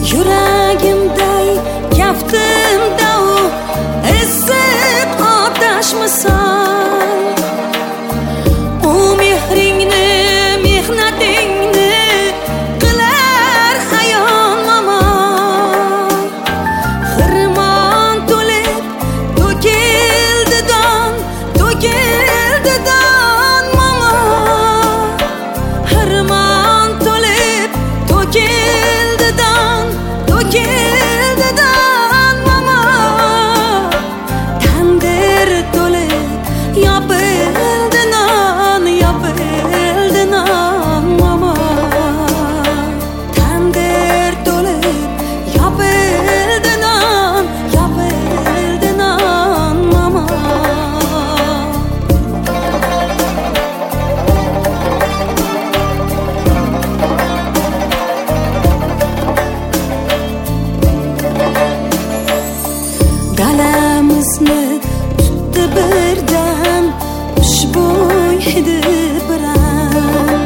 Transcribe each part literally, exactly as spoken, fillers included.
Yuragimday kaftimda u issiq otashmisan. U mehringni, mehnatingni qilar ayon mama. Xirmon to'lib to'kildi don, to'kildi don mama. Xirmon to'lib to'kildi don, to'kildi don mama. Tandir to'lib yopildi non, yopildi non mama. Tandir to'lib yopildi non, yopildi non mama. Dalamizni tutdi birdan xushbo'y hidi bilan.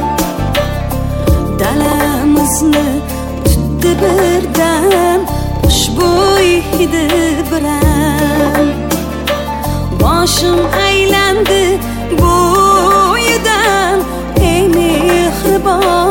Dalamizni tutdi birdan xushbo'y hidi bilan. Boshim aylandi bo'yidan ey mehribon